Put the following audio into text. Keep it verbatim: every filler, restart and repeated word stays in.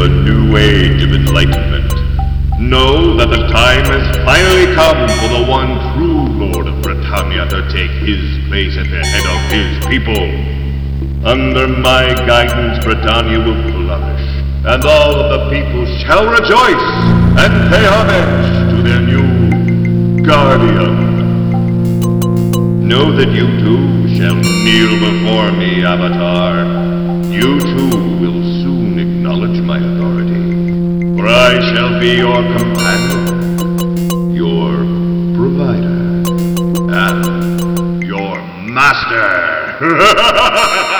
a new age of enlightenment. Know that the time has finally come for the one true Lord of Britannia to take his place at the head of his people. Under my guidance, Britannia will flourish, and all of the people shall rejoice and pay homage to their new guardian. Know that you too shall kneel before me, Avatar. You too will soon acknowledge my authority, for I shall be your companion, your provider, and your master.